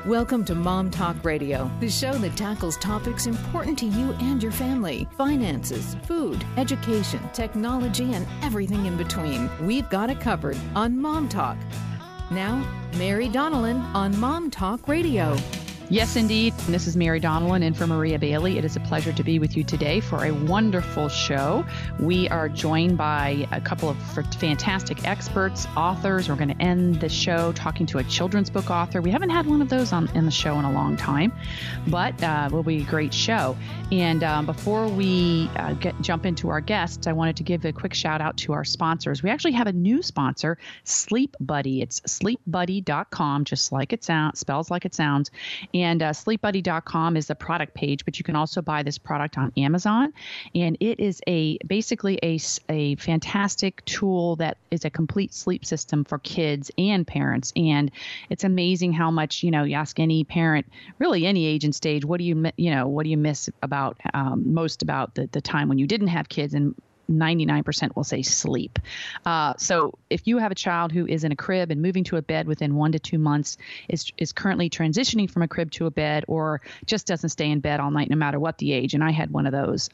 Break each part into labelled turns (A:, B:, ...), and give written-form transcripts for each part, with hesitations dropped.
A: Welcome to Mom Talk Radio, the show that tackles topics important to you and your family. Finances, food, education, technology, and everything in between. We've got it covered on Mom Talk. Now, Mary Donnellan on Mom Talk Radio.
B: Yes, indeed. This is Mary Donnellan in for Maria Bailey. It is a pleasure to be with you today for a wonderful show. We are joined by a couple of fantastic experts, authors. We're going to end the show talking to a children's book author. We haven't had one of those in the show in a long time, but it will be a great show. And before we jump into our guests, I wanted to give a quick shout out to our sponsors. We actually have a new sponsor, Sleep Buddy. It's sleepbuddy.com, just like it sounds, spells like it sounds. And sleepbuddy.com is the product page, but you can also buy this product on Amazon. And it is basically a fantastic tool that is a complete sleep system for kids and parents. And it's amazing how much, you ask any parent, really any age and stage, what do you miss about most about the time when you didn't have kids? And 99% will say sleep. So if you have a child who is in a crib and moving to a bed within 1 to 2 months, is currently transitioning from a crib to a bed, or just doesn't stay in bed all night, no matter what the age. And I had one of those.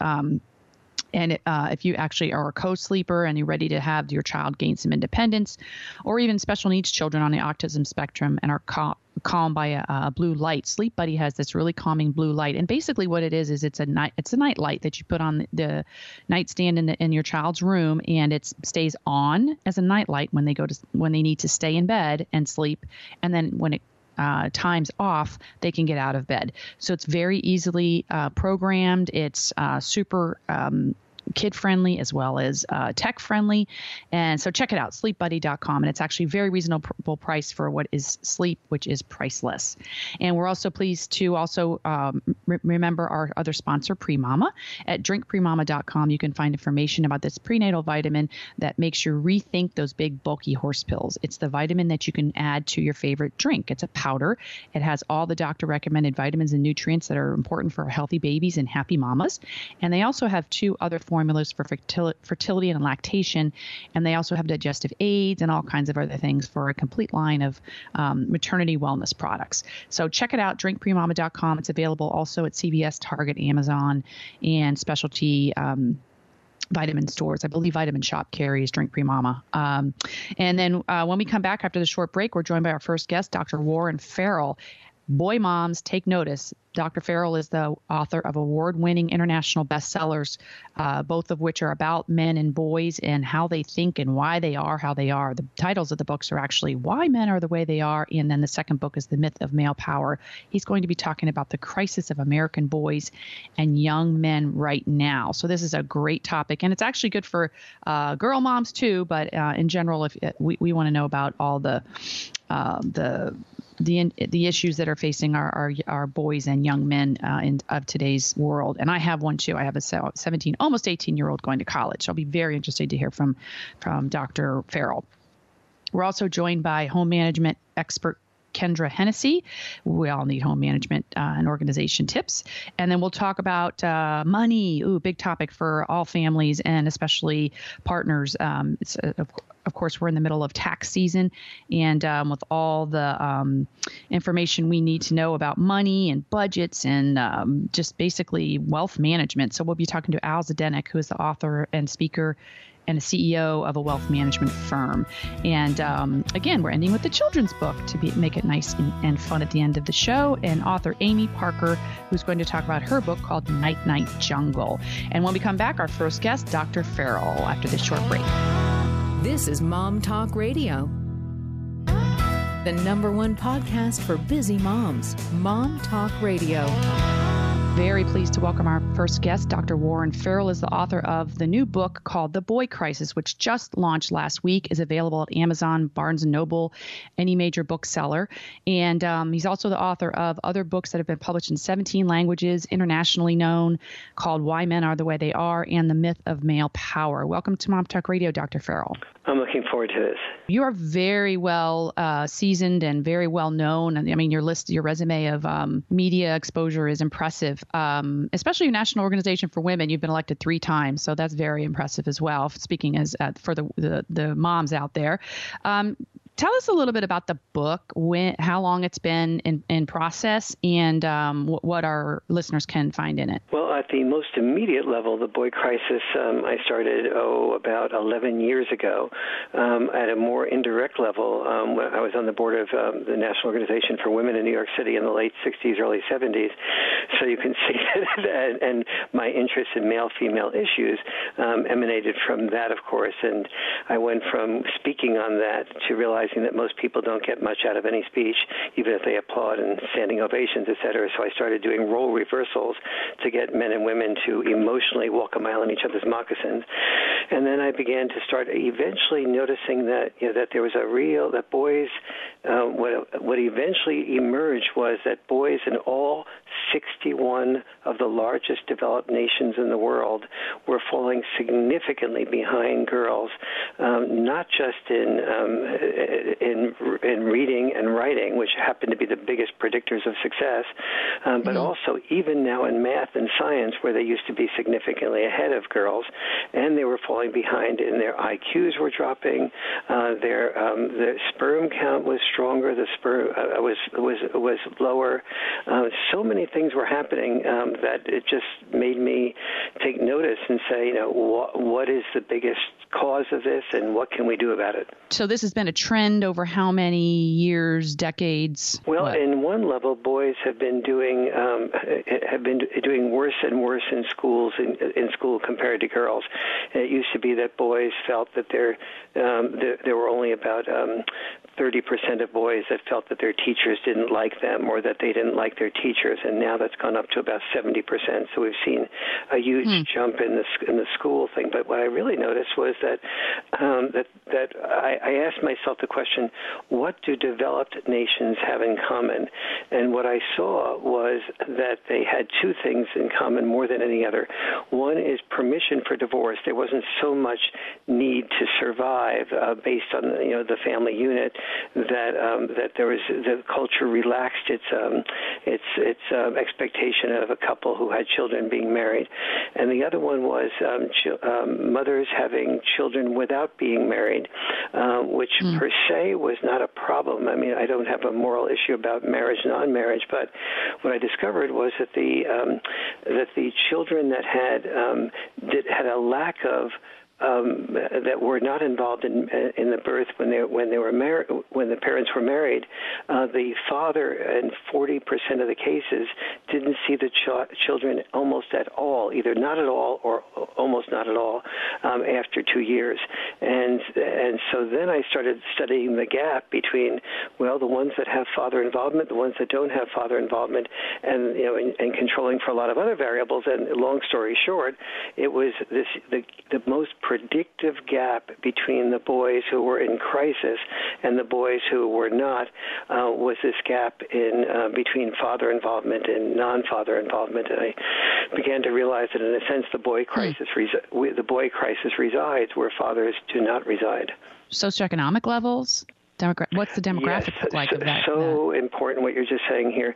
B: And if you actually are a co-sleeper and you're ready to have your child gain some independence, or even special needs children on the autism spectrum and are calmed by a blue light, Sleep Buddy has this really calming blue light. And basically what it is it's a night light that you put on the nightstand in your child's room, and it stays on as a night light when they need to stay in bed and sleep. And then when it time's off, they can get out of bed. So it's very easily programmed. It's super kid-friendly as well as tech-friendly. And so check it out, sleepbuddy.com. And it's actually a very reasonable price for what is sleep, which is priceless. And we're also pleased to remember our other sponsor, PreMama. At drinkpremama.com, you can find information about this prenatal vitamin that makes you rethink those big, bulky horse pills. It's the vitamin that you can add to your favorite drink. It's a powder. It has all the doctor-recommended vitamins and nutrients that are important for healthy babies and happy mamas. And they also have 2 other formulas for fertility and lactation, and they also have digestive aids and all kinds of other things for a complete line of maternity wellness products. So check it out, drinkpremama.com. It's available also at CVS, Target, Amazon, and specialty vitamin stores. I believe Vitamin Shop carries Drink Premama. And then when we come back after the short break, we're joined by our first guest, Dr. Warren Farrell. Boy, moms, take notice. Dr. Farrell is the author of award-winning international bestsellers, both of which are about men and boys and how they think and why they are how they are. The titles of the books are actually Why Men Are the Way They Are, and then the second book is The Myth of Male Power. He's going to be talking about the crisis of American boys and young men right now. So this is a great topic, and it's actually good for girl moms too, but in general, if we want to know about all the issues that are facing our boys and young men of today's world. And I have one too. I have a 17, almost 18-year-old going to college. I'll be very interested to hear from Dr. Farrell. We're also joined by home management expert Kendra Hennessy. We all need home management and organization tips. And then we'll talk about money. Ooh, big topic for all families and especially partners. Of course, we're in the middle of tax season, and with all the information we need to know about money and budgets and just basically wealth management. So we'll be talking to Al Zdenek, who is the author and speaker and a CEO of a wealth management firm. And again, we're ending with the children's book to make it nice and fun at the end of the show. And author Amy Parker, who's going to talk about her book called Night Night Jungle. And when we come back, our first guest, Dr. Farrell, after this short break.
A: This is Mom Talk Radio, the #1 podcast for busy moms. Mom Talk Radio.
B: Very pleased to welcome our first guest. Dr. Warren Farrell is the author of the new book called The Boy Crisis, which just launched last week, is available at Amazon, Barnes & Noble, any major bookseller. And he's also the author of other books that have been published in 17 languages, internationally known, called Why Men Are the Way They Are and The Myth of Male Power. Welcome to Mom Talk Radio, Dr. Farrell.
C: I'm looking forward to this.
B: You are very well seasoned and very well known. I mean, your resume of media exposure is impressive. Especially a National Organization for Women, you've been elected 3 times, so that's very impressive as well. Speaking as for the moms out there, Tell us a little bit about the book, how long it's been in process, and what our listeners can find in it.
C: Well, at the most immediate level, the Boy Crisis, I started, about 11 years ago. At a more indirect level, I was on the board of the National Organization for Women in New York City in the late 60s, early 70s. So you can see that, and my interest in male-female issues emanated from that, of course. And I went from speaking on that to realizing that most people don't get much out of any speech, even if they applaud and standing ovations, et cetera. So I started doing role reversals to get men and women to emotionally walk a mile in each other's moccasins. And then I began to start eventually noticing that, that there was that boys, what eventually emerged was that boys in all 61 of the largest developed nations in the world were falling significantly behind girls, not just in reading and writing, which happen to be the biggest predictors of success, but also even now in math and science, where they used to be significantly ahead of girls, and they were falling behind in their IQs were dropping, their sperm count was stronger, the sperm was lower. So many things were happening that it just made me take notice and say, what is the biggest cause of this, and what can we do about it?
B: So this has been a trend over how many years, decades?
C: Well, in one level, boys have been doing worse and worse in schools in school compared to girls. It used to be that boys felt that there were only about 30% of boys that felt that their teachers didn't like them or that they didn't like their teachers, and now that's gone up to about 70%. So we've seen a huge jump in the school thing. But what I really noticed was that I asked myself the question, what do developed nations have in common? And what I saw was that they had two things in common more than any other. One is permission for divorce. There wasn't so much need to survive based on the family unit that there was the culture relaxed its expectation of a couple who had children being married, and the other one was mothers having children without being married, which per se was not a problem. I mean, I don't have a moral issue about marriage, non-marriage, but what I discovered was that the children that had a lack of that were not involved in the birth when they were married, when the parents were married, the father in 40% of the cases didn't see the children almost at all, either not at all or almost not at all, after 2 years. And so then I started studying the gap between, the ones that have father involvement, the ones that don't have father involvement, and and controlling for a lot of other variables. And long story short, it was the most predictive gap between the boys who were in crisis and the boys who were not, was this gap in between father involvement and non-father involvement. And I began to realize that, in a sense, the boy crisis resides where fathers do not reside.
B: Socioeconomic levels? What's the demographic look like of that?
C: So important what you're just saying here.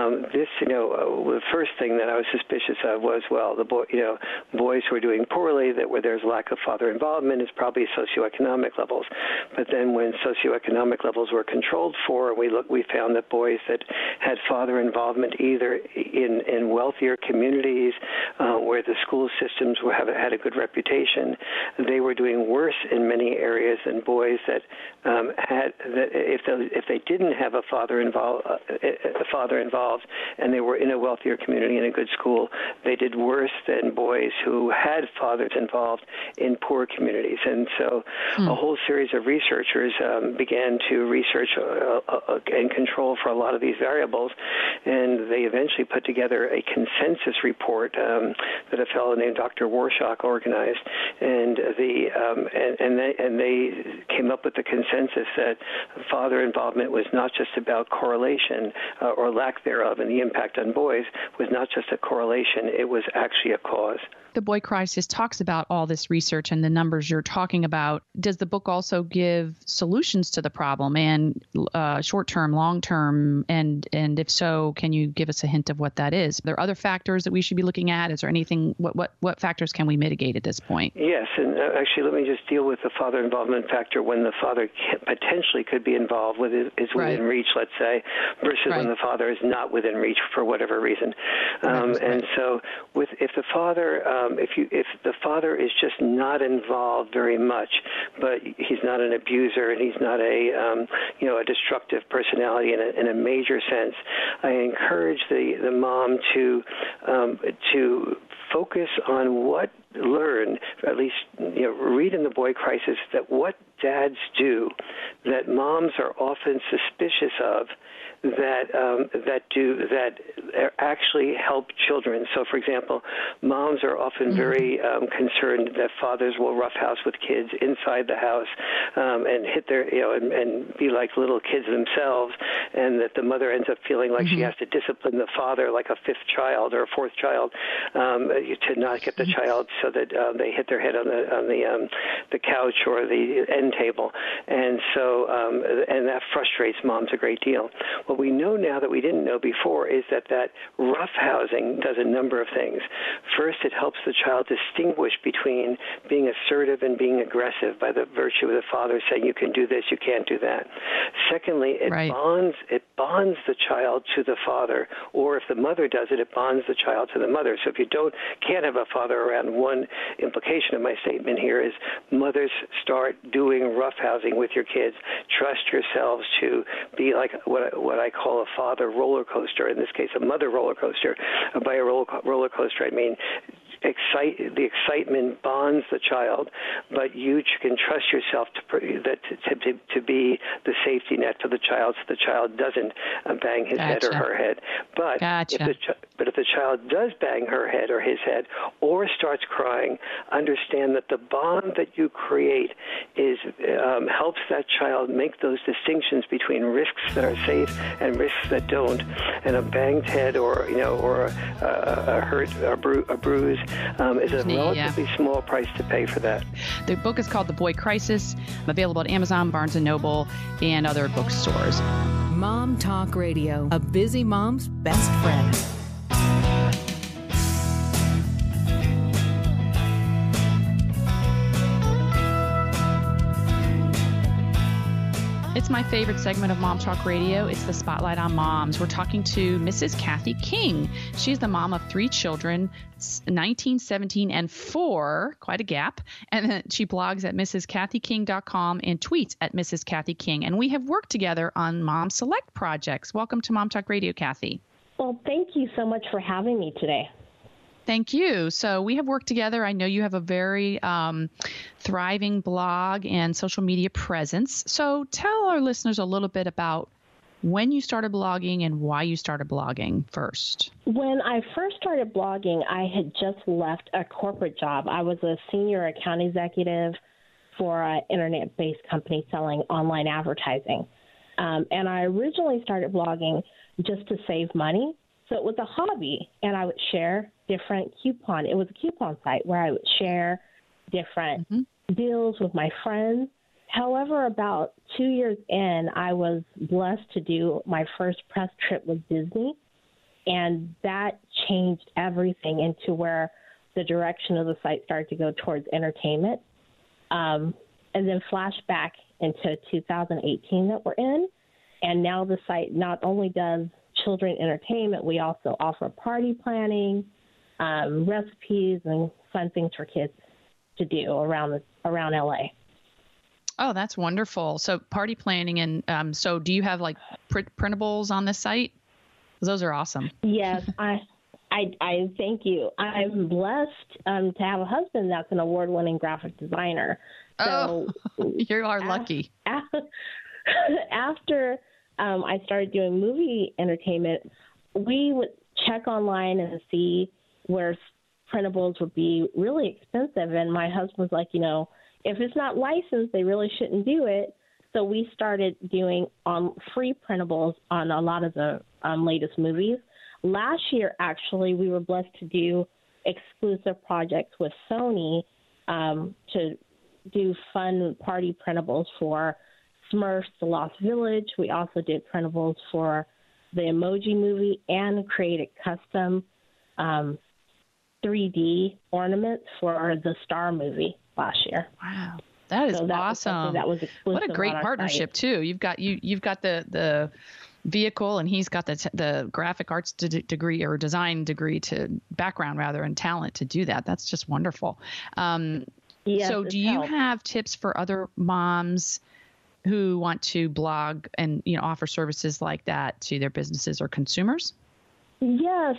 C: The first thing that I was suspicious of was, boys who are doing poorly, where there's lack of father involvement, is probably socioeconomic levels. But then when socioeconomic levels were controlled for, we found that boys that had father involvement either in wealthier communities where the school systems had a good reputation, they were doing worse in many areas than boys that had that if they didn't have a father involved and they were in a wealthier community in a good school, they did worse than boys who had fathers involved in poor communities. And so a whole series of researchers began to research and control for a lot of these variables, and they eventually put together a consensus report that a fellow named Dr. Warshak organized, and they came up with the consensus that father involvement was not just about correlation or lack thereof, and the impact on boys was not just a correlation, it was actually a cause.
B: The Boy Crisis talks about all this research and the numbers you're talking about. Does the book also give solutions to the problem, and short-term, long-term, and if so, can you give us a hint of what that is? Are there other factors that we should be looking at? Is there anything, what factors can we mitigate at this point?
C: Yes, and actually, let me just deal with the father involvement factor when the father potentially could be involved with is within reach, let's say, versus when the father is not within reach for whatever reason. And so, if the father, if the father is just not involved very much, but he's not an abuser and he's not a a destructive personality in a major sense, I encourage the mom to focus on learn, at least read in The Boy Crisis, that what dads do that moms are often suspicious of that actually help children. So, for example, moms are often very concerned that fathers will roughhouse with kids inside the house and hit their and be like little kids themselves, and that the mother ends up feeling like she has to discipline the father like a fifth child or a fourth child to not get the child so that they hit their head on the couch or the end table, and so and that frustrates moms a great deal. What we know now that we didn't know before is that roughhousing does a number of things. First, it helps the child distinguish between being assertive and being aggressive by the virtue of the father saying you can do this, you can't do that. Secondly, it bonds the child to the father, or if the mother does it, it bonds the child to the mother. So if you can't have a father around, one implication of my statement here is mothers start doing roughhousing with your kids. Trust yourselves to be like what I call a father roller coaster, in this case a mother roller coaster. By a roller coaster I mean the excitement bonds the child, but you can trust yourself to be the safety net for the child, so the child doesn't bang his head or her head. But if the child does bang her head or his head or starts crying, understand that the bond that you create helps that child make those distinctions between risks that are safe and risks that don't. And a banged head or a hurt, a bruise is a relatively small price to pay for that.
B: The book is called The Boy Crisis, available at Amazon, Barnes & Noble, and other bookstores.
A: Mom Talk Radio, a busy mom's best friend.
B: It's my favorite segment of Mom Talk Radio. It's the Spotlight on Moms. We're talking to Mrs. Kathy King. She's the mom of 3 children, 19, 17, and 4, quite a gap. And then she blogs at mrskathyking.com and tweets at Mrs. Kathy King. And we have worked together on Mom Select projects. Welcome to Mom Talk Radio, Kathy.
D: Well, thank you so much for having me today.
B: Thank you. So we have worked together. I know you have a very thriving blog and social media presence. So tell our listeners a little bit about when you started blogging and why you started blogging first.
D: When I first started blogging, I had just left a corporate job. I was a senior account executive for an internet-based company selling online advertising. And I originally started blogging just to save money. So it was a hobby, and I would share different it was a coupon site where I would share different deals with my friends. However, about 2 years in, I was blessed to do my first press trip with Disney, and that changed everything into where the direction of the site started to go towards entertainment. And then flashback into 2018 that we're in, and now the site not only does children entertainment, we also offer party planning, recipes, and fun things for kids to do around LA.
B: Oh, that's wonderful. So party planning, and so do you have like printables on this site? Those are awesome.
D: Yes, I thank you. I'm blessed to have a husband that's an award-winning graphic designer. So
B: you are lucky.
D: After I started doing movie entertainment, we would check online and see where printables would be really expensive. And my husband was like, if it's not licensed, they really shouldn't do it. So we started doing free printables on a lot of the latest movies. Last year, actually, we were blessed to do exclusive projects with Sony to do fun party printables for Smurfs, The Lost Village. We also did printables for the Emoji Movie and created custom 3D ornaments for the Star movie last year.
B: Wow. That is awesome.
D: That was
B: what a great partnership too. You've got the vehicle, and he's got the graphic arts degree or design degree to background rather and talent to do that. That's just wonderful.
D: Yes,
B: so do you have tips for other moms who want to blog and offer services like that to their businesses or consumers?
D: Yes.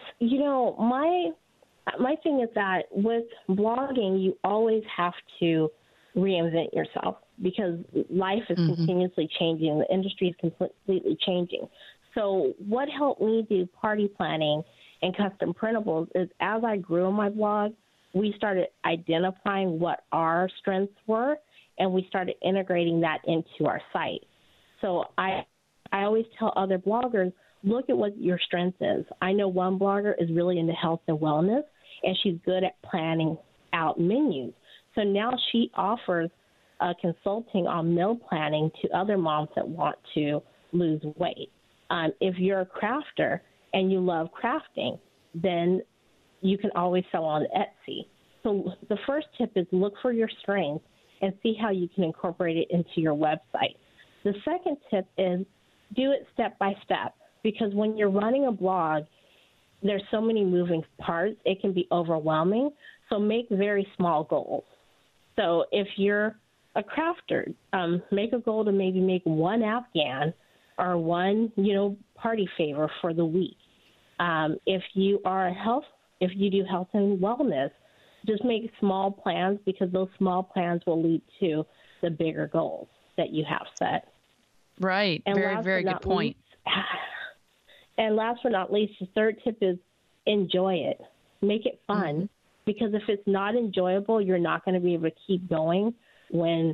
D: My thing is that with blogging, you always have to reinvent yourself because life is continuously changing. The industry is completely changing. So what helped me do party planning and custom printables is as I grew on my blog, we started identifying what our strengths were, and we started integrating that into our site. So I always tell other bloggers, look at what your strength is. I know one blogger is really into health and wellness, and she's good at planning out menus. So now she offers consulting on meal planning to other moms that want to lose weight. If you're a crafter and you love crafting, then you can always sell on Etsy. So the first tip is look for your strengths and see how you can incorporate it into your website. The second tip is do it step by step, because when you're running a blog, there's so many moving parts, it can be overwhelming. So make very small goals. So if you're a crafter, make a goal to maybe make one Afghan or one, party favor for the week. If you do health and wellness, just make small plans, because those small plans will lead to the bigger goals that you have set.
B: Right.
D: And
B: very, very good point.
D: And last but not least, the third tip is enjoy it. Make it fun, because if it's not enjoyable, you're not going to be able to keep going when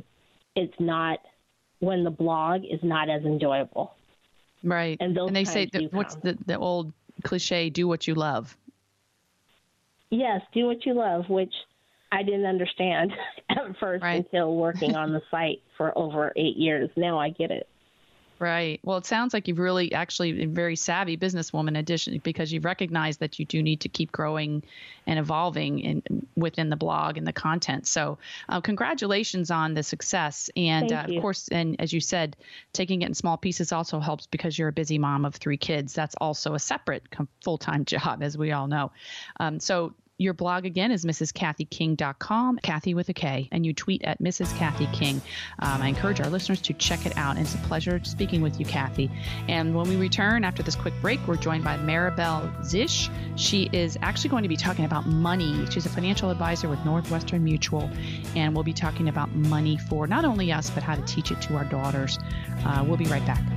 D: the blog is not as enjoyable.
B: Right. And they say, what's the old cliche, do what you love.
D: Yes, do what you love, which I didn't understand at first until working on the site for over 8 years. Now I get it.
B: Right. Well, it sounds like you've really actually a very savvy businesswoman because you've recognized that you do need to keep growing and evolving within the blog and the content. So congratulations on the success. And of course, and as you said, taking it in small pieces also helps because you're a busy mom of 3 kids. That's also a separate full-time job, as we all know. So your blog, again, is MrsKathyKing.com, Kathy with a K, and you tweet at Mrs. Kathy King. I encourage our listeners to check it out, and it's a pleasure speaking with you, Kathy. And when we return after this quick break, we're joined by Maribel Zisch. She is actually going to be talking about money. She's a financial advisor with Northwestern Mutual, and we'll be talking about money for not only us, but how to teach it to our daughters. We'll be right back.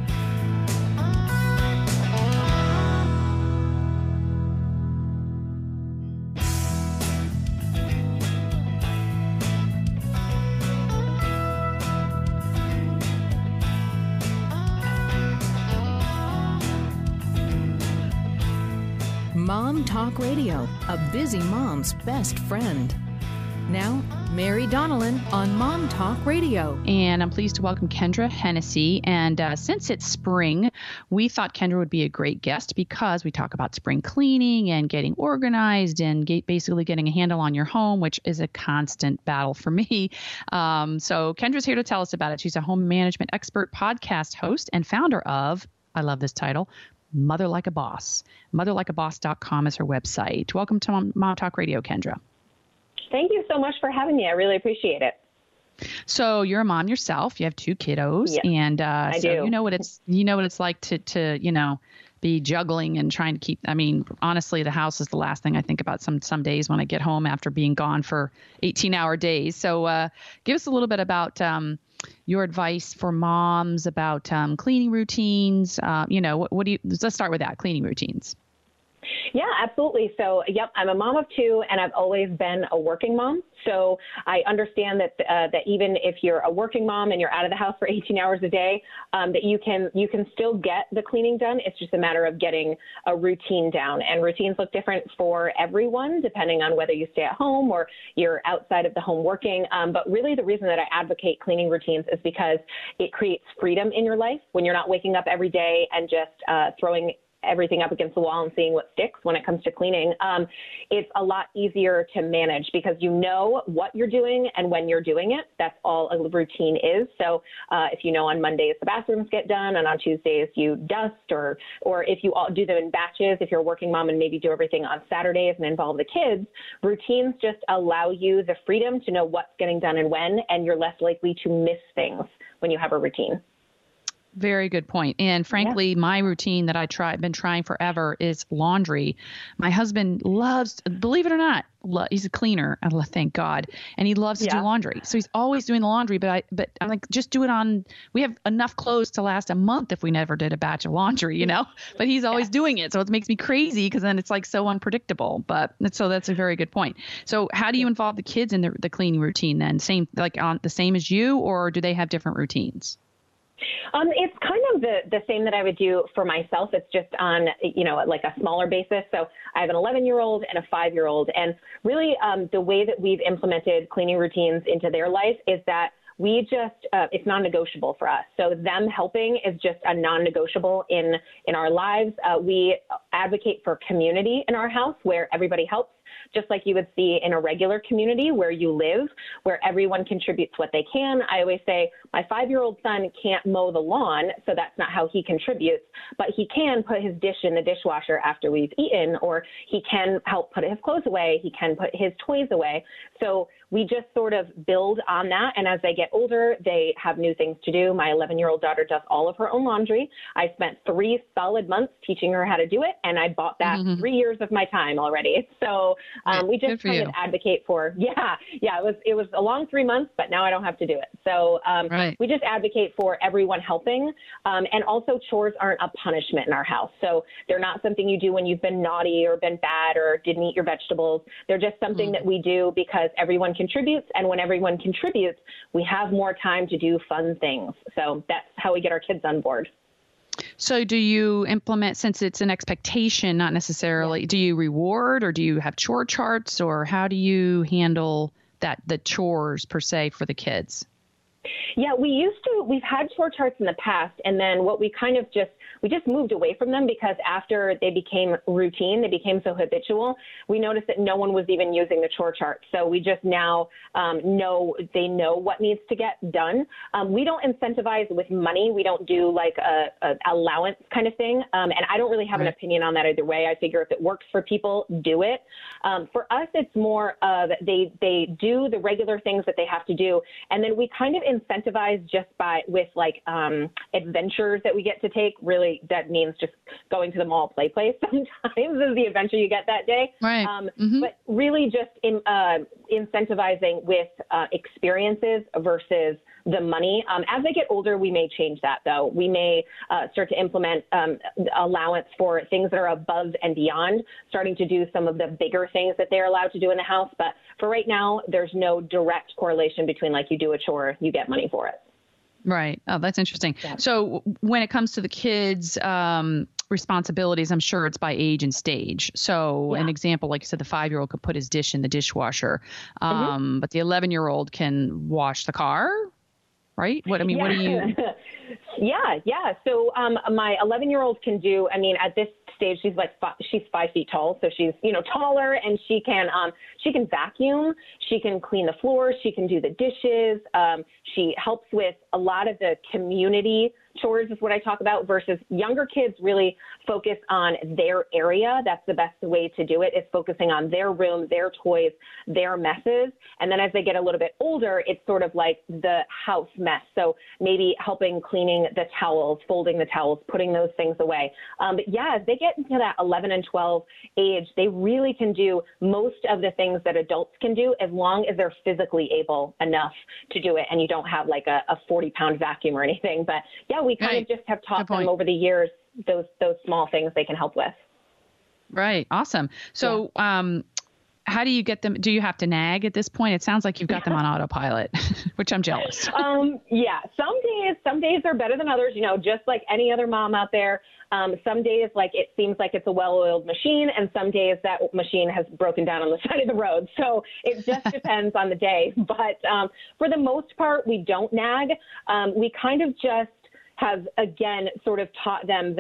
A: Mom Talk Radio, a busy mom's best friend. Now, Mary Donnellan on Mom Talk Radio.
B: And I'm pleased to welcome Kendra Hennessy. And since it's spring, we thought Kendra would be a great guest because we talk about spring cleaning and getting organized and basically getting a handle on your home, which is a constant battle for me. So Kendra's here to tell us about it. She's a home management expert, podcast host, and founder of, I love this title, Mother Like a Boss. MotherLikeABoss.com is her website. Welcome to Mom Talk Radio, Kendra.
E: Thank you so much for having me. I really appreciate it.
B: So you're a mom yourself. You have 2 kiddos, and
E: I
B: so
E: do.
B: you know what it's like to be juggling and trying to keep. I mean, honestly, the house is the last thing I think about some days when I get home after being gone for 18-hour days. So give us a little bit about your advice for moms about cleaning routines. What do you? Let's start with that. Cleaning routines.
E: Yeah, absolutely. So, I'm a mom of 2, and I've always been a working mom. So I understand that that even if you're a working mom and you're out of the house for 18 hours a day, that you can still get the cleaning done. It's just a matter of getting a routine down. And routines look different for everyone, depending on whether you stay at home or you're outside of the home working. But really the reason that I advocate cleaning routines is because it creates freedom in your life when you're not waking up every day and just throwing everything up against the wall and seeing what sticks when it comes to cleaning, it's a lot easier to manage because you know what you're doing and when you're doing it. That's all a routine is. So if you know on Mondays the bathrooms get done and on Tuesdays you dust, or if you all do them in batches, if you're a working mom and maybe do everything on Saturdays and involve the kids, routines just allow you the freedom to know what's getting done and when, and you're less likely to miss things when you have a routine.
B: Very good point. And frankly, my routine that been trying forever is laundry. My husband loves, believe it or not, he's a cleaner, thank God, and he loves to do laundry. So he's always doing the laundry, but I'm like, just do it we have enough clothes to last a month if we never did a batch of laundry, but he's always doing it. So it makes me crazy because then it's like so unpredictable. So that's a very good point. So how do you involve the kids in the cleaning routine then? The same as you, or do they have different routines?
E: It's kind of the same that I would do for myself. It's just on, like a smaller basis. So I have an 11-year-old and a 5-year-old. And really the way that we've implemented cleaning routines into their life is that we just, it's non-negotiable for us. So them helping is just a non-negotiable in our lives. We advocate for community in our house where everybody helps, just like you would see in a regular community where you live, where everyone contributes what they can. I always say my 5-year-old son can't mow the lawn, so that's not how he contributes, but he can put his dish in the dishwasher after we've eaten, or he can help put his clothes away. He can put his toys away. So we just sort of build on that. And as they get older, they have new things to do. My 11-year-old daughter does all of her own laundry. I spent 3 solid months teaching her how to do it, and I bought that 3 years of my time already. So we just kind of advocate for, it was a long 3 months, but now I don't have to do it. So we just advocate for everyone helping. And also chores aren't a punishment in our house. So they're not something you do when you've been naughty or been bad or didn't eat your vegetables. They're just something that we do because everyone contributes. And when everyone contributes, we have more time to do fun things. So that's how we get our kids on board.
B: So do you implement, since it's an expectation, not necessarily, do you reward, or do you have chore charts, or how do you handle the chores per se for the kids?
E: Yeah, we've had chore charts in the past, and then what we just moved away from them because after they became routine, they became so habitual, we noticed that no one was even using the chore chart. So we just now know what needs to get done. We don't incentivize with money. We don't do like a allowance kind of thing. And I don't really have an opinion on that either way. I figure if it works for people, do it. For us, it's more of they do the regular things that they have to do, and then we kind of incentivize just with adventures that we get to take. Really, that means just going to the mall play place sometimes is the adventure you get that day. Right. But really just incentivizing with experiences versus the money. As they get older, we may change that, though. We may start to implement allowance for things that are above and beyond, starting to do some of the bigger things that they're allowed to do in the house. But for right now, there's no direct correlation between like you do a chore, you get money for it.
B: Right. Oh, that's interesting. Yeah. So when it comes to the kids' responsibilities, I'm sure it's by age and stage. So an example, like you said, the 5-year-old could put his dish in the dishwasher, but the 11-year-old can wash the car, right? What do you... Yeah. So my 11-year-old can do, at this stage, she's 5 feet tall. So she's, taller, and she can vacuum. She can clean the floor. She can do the dishes. She helps with a lot of the community chores is what I talk about, versus younger kids really focus on their area. That's the best way to do it, is focusing on their room, their toys, their messes. And then as they get a little bit older, it's sort of like the house mess. So maybe helping cleaning the towels, folding the towels, putting those things away. But yeah, as they get into that 11 and 12 age, they really can do most of the things that adults can do as long as they're physically able enough to do it. And you don't have like a 40-pound vacuum or anything. But yeah, we kind of just have taught them over the years those small things they can help with. Right. Awesome. So how do you get them? Do you have to nag at this point? It sounds like you've got them on autopilot, which I'm jealous.
E: Yeah. Some days are better than others, just like any other mom out there. Some days, like, it seems like it's a well-oiled machine, and some days that machine has broken down on the side of the road. So it just depends on the day. But for the most part, we don't nag. We kind of just have, again, sort of taught them that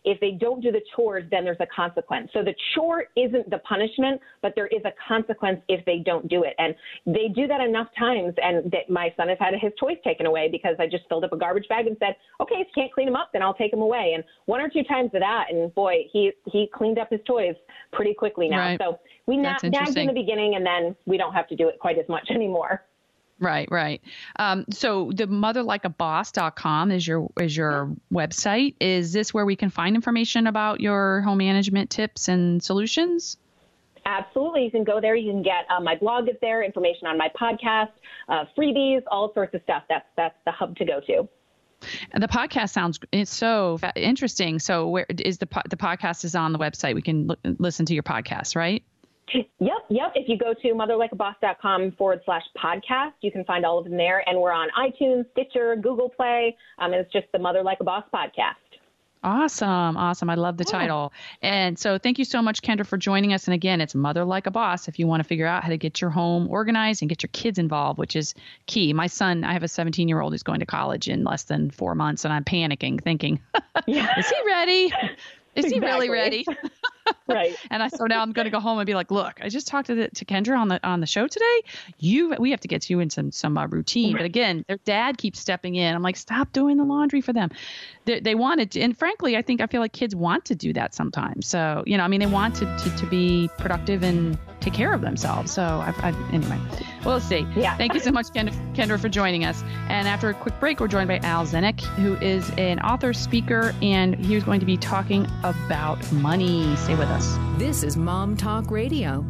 E: if they don't do the chores, then there's a consequence. So the chore isn't the punishment, but there is a consequence if they don't do it. And they do that enough times, and that my son has had his toys taken away because I just filled up a garbage bag and said, okay, if you can't clean them up, then I'll take them away. And one or two times of that, and boy, he cleaned up his toys pretty quickly now.
B: Right.
E: So we nagged in the beginning, and then we don't have to do it quite as much anymore.
B: Right. So the motherlikeaboss.com is your website. Is this where we can find information about your home management tips and solutions?
E: Absolutely. You can go there. You can get my blog is there, information on my podcast, freebies, all sorts of stuff. That's the hub to go to.
B: And the podcast it's so interesting. So where is the podcast is on the website? We can listen to your podcast, right?
E: Yep. If you go to motherlikeaboss.com/podcast, you can find all of them there. And we're on iTunes, Stitcher, Google Play. And it's just the Mother Like a Boss podcast.
B: Awesome. I love the title. And so thank you so much, Kendra, for joining us. And again, it's Mother Like a Boss if you want to figure out how to get your home organized and get your kids involved, which is key. My son, I have a 17-year-old who's going to college in less than 4 months, and I'm panicking, thinking, is he ready? Is he really ready?
E: Right.
B: And so now I'm going to go home and be like, look, I just talked to Kendra on the show today. We have to get you in some routine. But again, their dad keeps stepping in. I'm like, stop doing the laundry for them. They wanted to, and frankly, I feel like kids want to do that sometimes. So, they want to be productive and take care of themselves. So anyway, we'll see. Yeah. Thank you so much, Kendra, for joining us. And after a quick break, we're joined by Al Zenek, who is an author, speaker, and he's going to be talking about money. Stay with us.
A: This is Mom Talk Radio,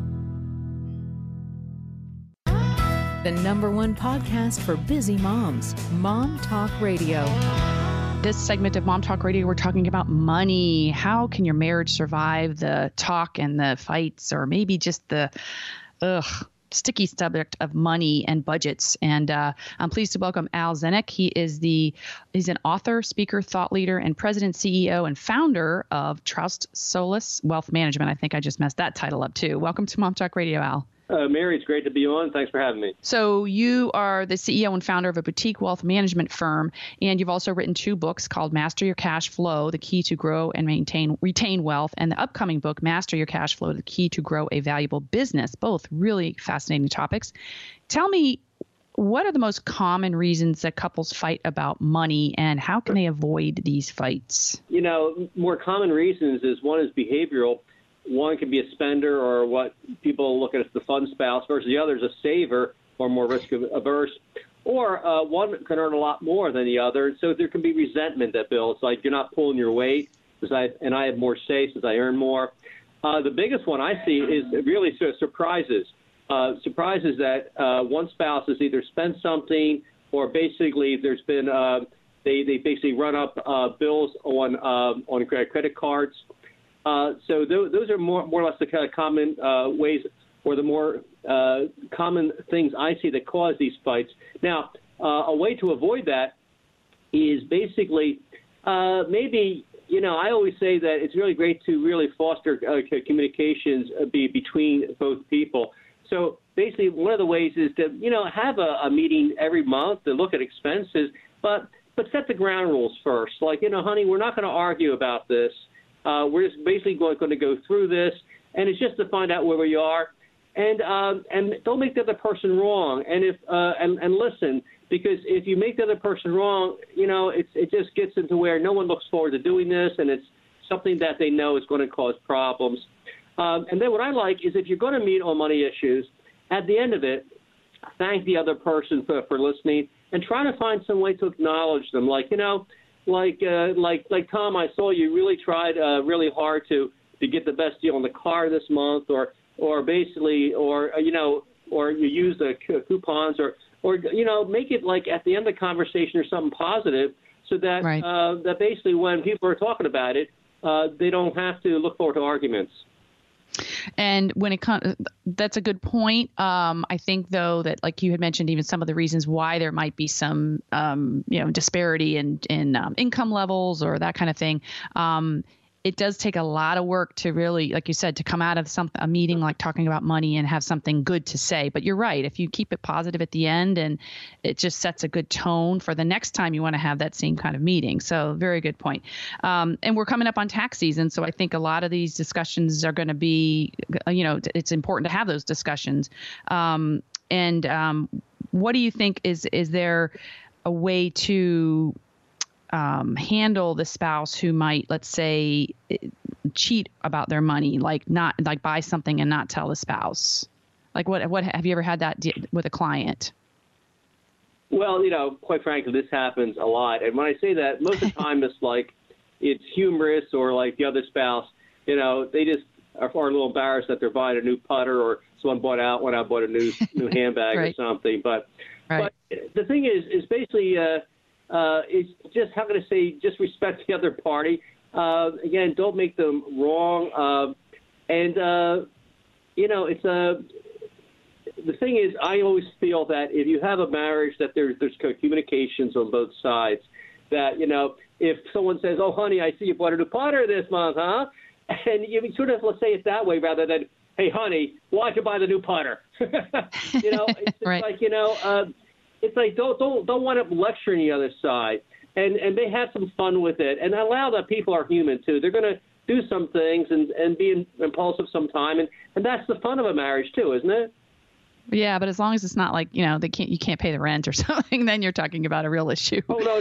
A: the #1 podcast for busy moms. Mom Talk Radio.
B: This segment of Mom Talk Radio, we're talking about money. How can your marriage survive the talk and the fights, or maybe just the sticky subject of money and budgets? And I'm pleased to welcome Al Zenek. He's an author, speaker, thought leader, and president, CEO, and founder of Trust Solace Wealth Management. I think I just messed that title up too. Welcome to Mom Talk Radio, Al.
F: Mary, it's great to be on. Thanks for having me.
B: So you are the CEO and founder of a boutique wealth management firm, and you've also written 2 books called Master Your Cash Flow, The Key to Grow and Retain Wealth, and the upcoming book, Master Your Cash Flow, The Key to Grow a Valuable Business, both really fascinating topics. Tell me, what are the most common reasons that couples fight about money, and how can they avoid these fights?
F: More common reasons is one is behavioral. One can be a spender, or what people look at as the fun spouse, versus the other is a saver or more risk averse. Or one can earn a lot more than the other. So there can be resentment that builds, like you're not pulling your weight, I have more say since I earn more. The biggest one I see is really surprises. Surprises that one spouse has either spent something, or basically there's been they basically run up bills on credit cards. So those are more or less the kind of common ways, or the more common things I see that cause these fights. Now, a way to avoid that is basically maybe, I always say that it's really great to really foster communications between both people. So basically one of the ways is to, have a meeting every month to look at expenses, but set the ground rules first. Like, honey, we're not going to argue about this. We're just basically going to go through this, and it's just to find out where we are, and don't make the other person wrong, and and listen, because if you make the other person wrong, it just gets into where no one looks forward to doing this, and it's something that they know is going to cause problems. And then what I like is, if you're going to meet on money issues, at the end of it, thank the other person for listening, and try to find some way to acknowledge them, like Tom, I saw you really tried really hard to get the best deal on the car this month, or you use the coupons, or make it like at the end of the conversation or something positive, so that that basically when people are talking about it, they don't have to look forward to arguments.
B: And when it comes, that's a good point. I think, though, that like you had mentioned, even some of the reasons why there might be some, disparity in income levels or that kind of thing. it does take a lot of work to really, like you said, to come out of a meeting like talking about money and have something good to say. But you're right. If you keep it positive at the end, and it just sets a good tone for the next time you want to have that same kind of meeting. So very good point. And we're coming up on tax season. So I think a lot of these discussions are going to be, it's important to have those discussions. What do you think is there a way to handle the spouse who might, let's say, cheat about their money, like buy something and not tell the spouse? Like what have you ever had that with a client?
F: Well, quite frankly, this happens a lot. And when I say that, most of the time it's humorous, or like the other spouse, they just are a little embarrassed that they're buying a new putter, or someone went out and bought a new handbag
B: right.
F: or something. But the thing is basically it's just, how can I say, just respect the other party. Again, don't make them wrong. The thing is, I always feel that if you have a marriage, that there's communications on both sides. That, if someone says, "Oh, honey, I see you bought a new putter this month, huh?" And you sort of, let's say it that way, rather than, "Hey, honey, why'd you buy the new putter?" It's
B: right.
F: like, it's like don't want to lecture the other side, and they have some fun with it, and allow that people are human too. They're going to do some things and be impulsive sometime, and that's the fun of a marriage too, isn't it?
B: Yeah, but as long as it's not like, you can't pay the rent or something, then you're talking about a real issue.
F: Oh, no.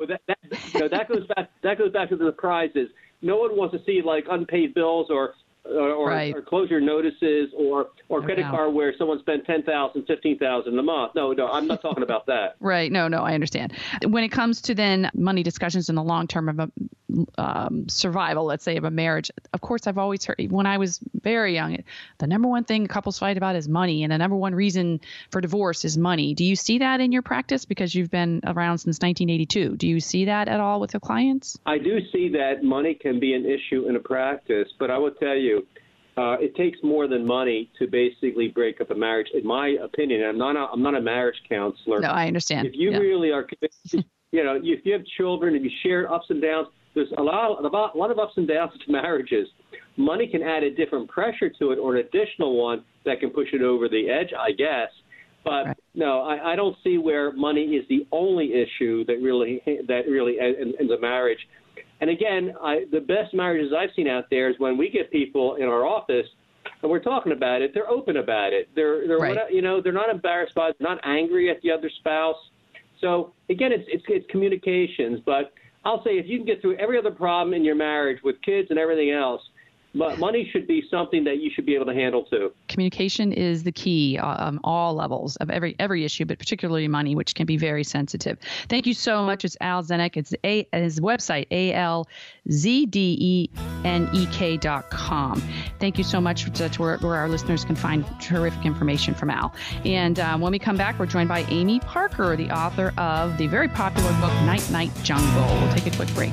F: That goes back to the prizes. No one wants to see like unpaid bills or closure notices or credit card where someone spent $10,000, $15,000 a month. No, I'm not talking about that.
B: Right. No, I understand. When it comes to then money discussions in the long term of a survival, let's say, of a marriage, of course, I've always heard, when I was very young, the number one thing couples fight about is money, and the number one reason for divorce is money. Do you see that in your practice? Because you've been around since 1982. Do you see that at all with your clients? I
F: do see that money can be an issue in a practice, but I will tell you, it takes more than money to basically break up a marriage, in my opinion. I'm not a marriage counselor.
B: No, I understand.
F: If you really are, if you have children, if you share ups and downs, there's a lot of ups and downs to marriages. Money can add a different pressure to it, or an additional one that can push it over the edge, I guess. But no, I don't see where money is the only issue that really ends a marriage. And again, the best marriages I've seen out there is when we get people in our office and we're talking about it. They're open about it. They're not embarrassed by it. They're not angry at the other spouse. So again, it's communications. But I'll say, if you can get through every other problem in your marriage with kids and everything else, but money should be something that you should be able to handle too. Communication
B: is the key on all levels of every issue, but particularly money, which can be very sensitive. Thank you so much. It's Al Zenek. It's his website, alzdenek.com. Thank you so much. That's where our listeners can find terrific information from Al. And when we come back, we're joined by Amy Parker, the author of the very popular book, Night Night Jungle. We'll take a quick break.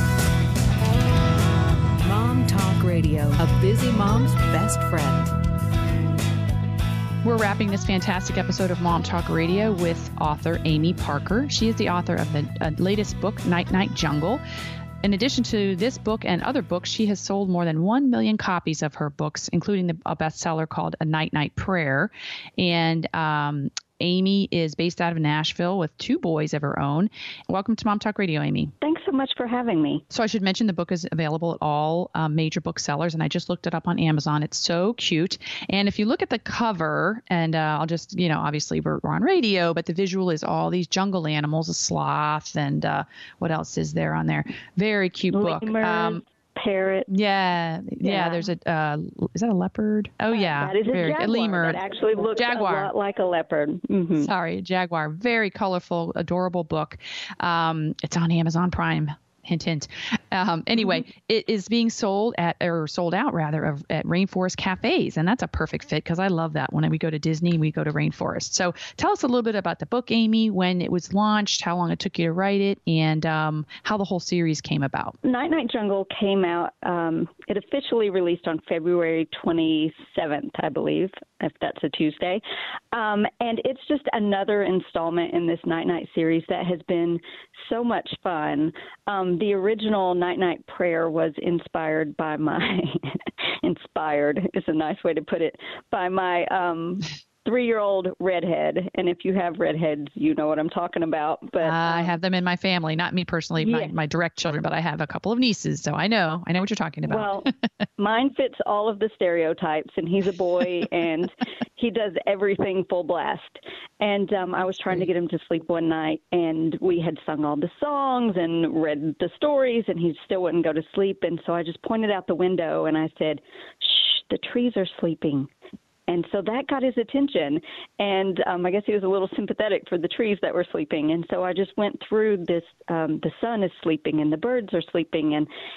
A: Mom Talk Radio, a busy mom's best friend.
B: We're wrapping this fantastic episode of Mom Talk Radio with author Amy Parker. She is the author of the latest book, Night Night Jungle. In addition to this book and other books, she has sold more than 1 million copies of her books, including a bestseller called A Night Night Prayer. And Amy is based out of Nashville with 2 boys of her own. Welcome to Mom Talk Radio, Amy.
G: Thanks so much for having me.
B: So I should mention the book is available at all major booksellers, and I just looked it up on Amazon. It's so cute. And if you look at the cover, and I'll just, obviously we're on radio, but the visual is all these jungle animals, a sloth, and what else is there on there? Very cute book.
G: Parrot.
B: Yeah. There's is that a leopard? Oh yeah,
G: that is a jaguar.
B: A lemur.
G: That actually looks a lot like a leopard. Mm-hmm.
B: Sorry, a jaguar. Very colorful, adorable book. It's on Amazon Prime. Hint, hint. Anyway, it is being sold out at Rainforest Cafes, and that's a perfect fit because I love that. When we go to Disney, we go to Rainforest. So tell us a little bit about the book, Amy, when it was launched, how long it took you to write it, and how the whole series came about.
G: Night Night Jungle came out, it officially released on February 27th, I believe, if that's a Tuesday. And it's just another installment in this Night Night series that has been so much fun. The original night-night prayer was inspired by my, inspired is a nice way to put it, by my 3-year-old redhead. And if you have redheads, you know what I'm talking about. But
B: I have them in my family, not me personally, my direct children, but I have a couple of nieces. So I know what you're talking about.
G: Well, mine fits all of the stereotypes, and he's a boy and he does everything full blast. And I was trying to get him to sleep one night, and we had sung all the songs and read the stories, and he still wouldn't go to sleep. And so I just pointed out the window and I said, "Shh, the trees are sleeping." And so that got his attention, and I guess he was a little sympathetic for the trees that were sleeping. And so I just went through this, the sun is sleeping and the birds are sleeping,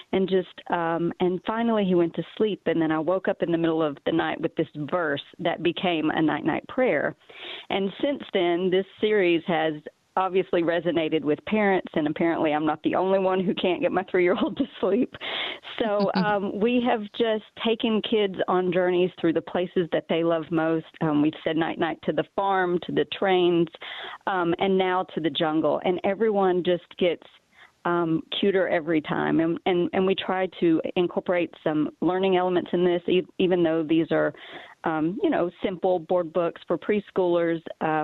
G: and finally he went to sleep. And then I woke up in the middle of the night with this verse that became a night-night prayer. And since then, this series has obviously resonated with parents, and apparently I'm not the only one who can't get my 3-year-old to sleep. So we have just taken kids on journeys through the places that they love most. We've said night-night to the farm, to the trains, and now to the jungle. And everyone just gets cuter every time. And we try to incorporate some learning elements in this, even though these are simple board books for preschoolers.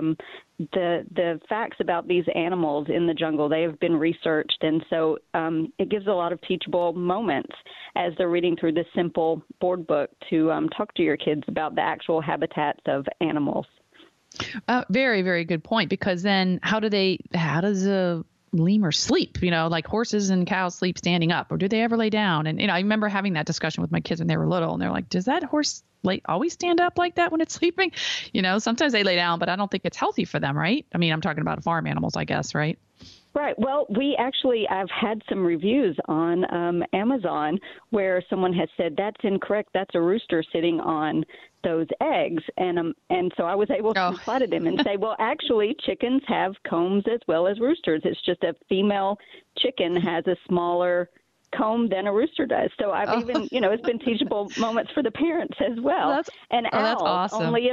G: The facts about these animals in the jungle, they have been researched. And so it gives a lot of teachable moments as they're reading through this simple board book to talk to your kids about the actual habitats of animals.
B: Very, very good point, because then how does a lemur sleep? Like horses and cows sleep standing up, or do they ever lay down? And, I remember having that discussion with my kids when they were little, and they're like, does that horse always stand up like that when it's sleeping? Sometimes they lay down, but I don't think it's healthy for them, right? I mean, I'm talking about farm animals, I guess, right?
G: Right. Well, I've had some reviews on Amazon where someone has said, that's incorrect. That's a rooster sitting on those eggs. And so I was able to reply to them and say, well, actually, chickens have combs as well as roosters. It's just a female chicken has a smaller comb than a rooster does. So I've even, it's been teachable moments for the parents as well. Owls,
B: that's awesome.
G: There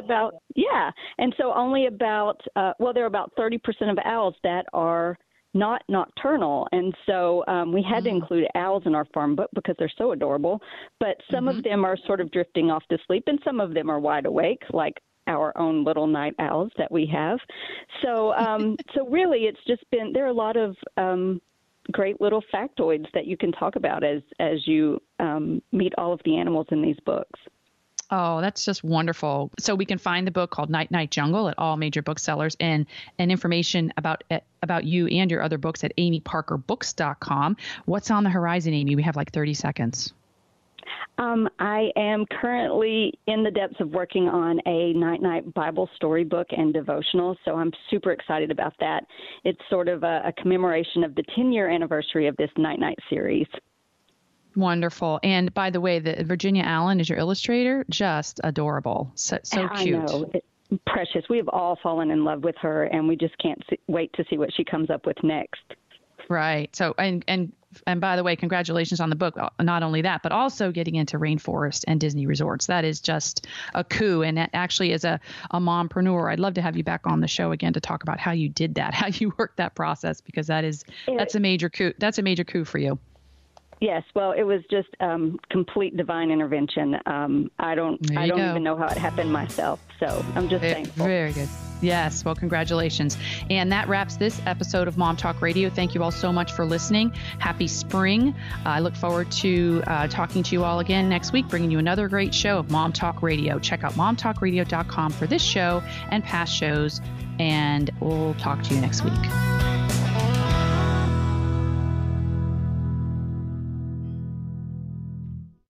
G: are about 30% of owls that are not nocturnal. And so we had to include owls in our farm book because they're so adorable. But some of them are sort of drifting off to sleep, and some of them are wide awake, like our own little night owls that we have. So so really it's just been, there are a lot of great little factoids that you can talk about as you meet all of the animals in these books.
B: Oh, that's just wonderful. So we can find the book called Night-Night Jungle at all major booksellers, and information about you and your other books at amyparkerbooks.com. What's on the horizon, Amy? We have like 30 seconds.
G: I am currently in the depths of working on a night-night Bible storybook and devotional, so I'm super excited about that. It's sort of a commemoration of the 10-year anniversary of this night-night series.
B: Wonderful. And by the way, the Virginia Allen is your illustrator. Just adorable. So cute.
G: I know. Precious. We have all fallen in love with her, and we just can't wait to see what she comes up with next.
B: Right. So, and by the way, congratulations on the book. Not only that, but also getting into rainforest and Disney resorts. That is just a coup. And that actually, as a mompreneur, I'd love to have you back on the show again to talk about how you did that, how you worked that process, because that's a major coup. That's a major coup for you.
G: Yes, well, it was just complete divine intervention. I don't even know how it happened myself, so I'm just thankful.
B: Very good. Yes, well, congratulations. And that wraps this episode of Mom Talk Radio. Thank you all so much for listening. Happy spring. I look forward to talking to you all again next week, bringing you another great show of Mom Talk Radio. Check out momtalkradio.com for this show and past shows, and we'll talk to you next week.